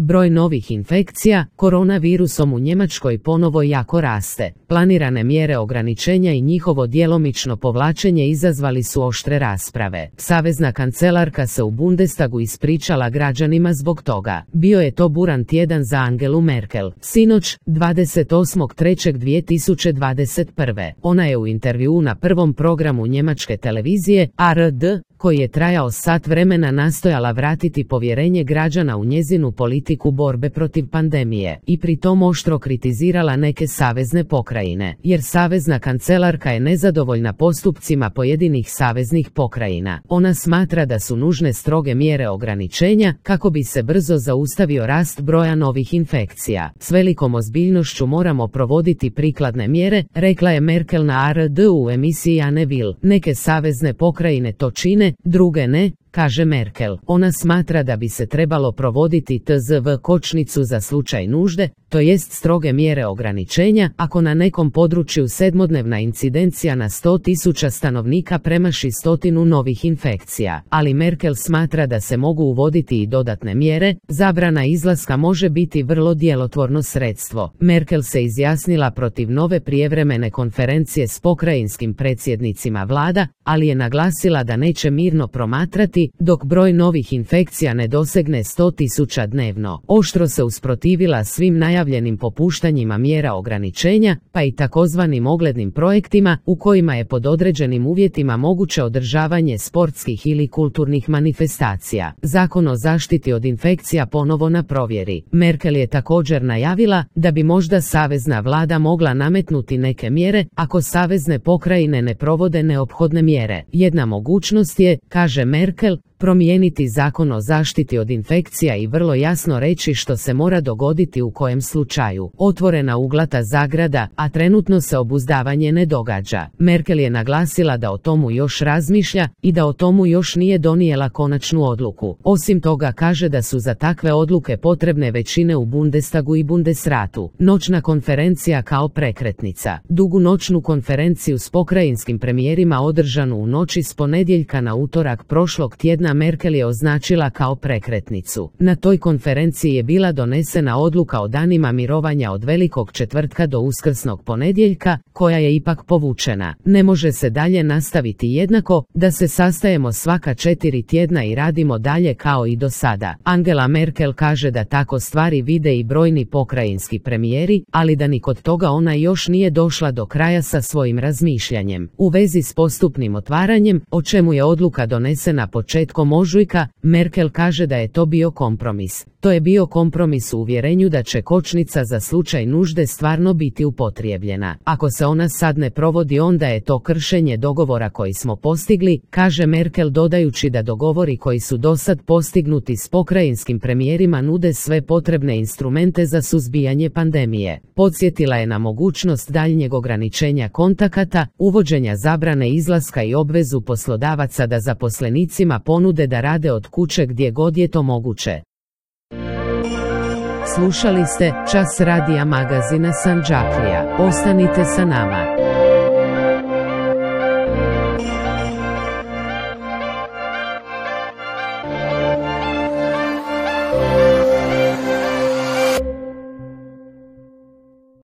Broj novih infekcija koronavirusom u Njemačkoj ponovo jako raste. Planirane mjere ograničenja i njihovo djelomično povlačenje izazvali su oštre rasprave. Savezna kancelarka se u Bundestagu ispričala građanima zbog toga. Bio je to buran tjedan za Angelu Merkel. Sinoć, 28.3.2021. Ona je u intervjuu na prvom programu njemačke televizije, ARD, koji je trajao sat vremena, nastojala vratiti povjerenje građana u njezinu politiku borbe protiv pandemije i pri tom oštro kritizirala neke savezne pokrajine, jer savezna kancelarka je nezadovoljna postupcima pojedinih saveznih pokrajina. Ona smatra da su nužne stroge mjere ograničenja kako bi se brzo zaustavio rast broja novih infekcija. S velikom ozbiljnošću moramo provoditi prikladne mjere, rekla je Merkel na ARD u emisiji Anne Will. Neke savezne pokrajine to čine, druge ne, kaže Merkel. Ona smatra da bi se trebalo provoditi tzv. Kočnicu za slučaj nužde, to jest stroge mjere ograničenja, ako na nekom području sedmodnevna incidencija na 100.000 stanovnika premaši 100 novih infekcija. Ali Merkel smatra da se mogu uvoditi i dodatne mjere, zabrana izlaska može biti vrlo djelotvorno sredstvo. Merkel se izjasnila protiv nove prijevremene konferencije s pokrajinskim predsjednicima vlada, ali je naglasila da neće mirno promatrati dok broj novih infekcija ne dosegne 100.000 dnevno. Oštro se usprotivila svim najavljenim popuštanjima mjera ograničenja, pa i takozvanim oglednim projektima u kojima je pod određenim uvjetima moguće održavanje sportskih ili kulturnih manifestacija. Zakon o zaštiti od infekcija ponovo na provjeri. Merkel je također najavila da bi možda savezna vlada mogla nametnuti neke mjere ako savezne pokrajine ne provode neophodne mjere. Jedna mogućnost je, kaže Merkel, promijeniti zakon o zaštiti od infekcija i vrlo jasno reći što se mora dogoditi u kojem slučaju. Otvorena uglata zagrada, a trenutno se obuzdavanje ne događa. Merkel je naglasila da o tomu još razmišlja i da o tomu još nije donijela konačnu odluku. Osim toga kaže da su za takve odluke potrebne većine u Bundestagu i Bundesratu. Noćna konferencija kao prekretnica. Dugu noćnu konferenciju s pokrajinskim premijerima održanu u noći s ponedjeljka na utorak prošlog tjedna Merkel je označila kao prekretnicu. Na toj konferenciji je bila donesena odluka o danima mirovanja od Velikog četvrtka do Uskrsnog ponedjeljka, koja je ipak povučena. Ne može se dalje nastaviti jednako, da se sastajemo svaka 4 tjedna i radimo dalje kao i do sada. Angela Merkel kaže da tako stvari vide i brojni pokrajinski premijeri, ali da ni kod toga ona još nije došla do kraja sa svojim razmišljanjem. U vezi s postupnim otvaranjem, o čemu je odluka donesena početkom ožujka, Merkel kaže da je to bio kompromis. To je bio kompromis u uvjerenju da će kočnica za slučaj nužde stvarno biti upotrijebljena. Ako se ona sad ne provodi, onda je to kršenje dogovora koji smo postigli, kaže Merkel, dodajući da dogovori koji su dosad postignuti s pokrajinskim premijerima nude sve potrebne instrumente za suzbijanje pandemije. Podsjetila je na mogućnost daljnjeg ograničenja kontakata, uvođenja zabrane izlaska i obvezu poslodavaca da zaposlenicima ponude da rade od kuće gdje god je to moguće. Slušali ste Čas radija magazina Sandžaklija. Ostanite sa nama.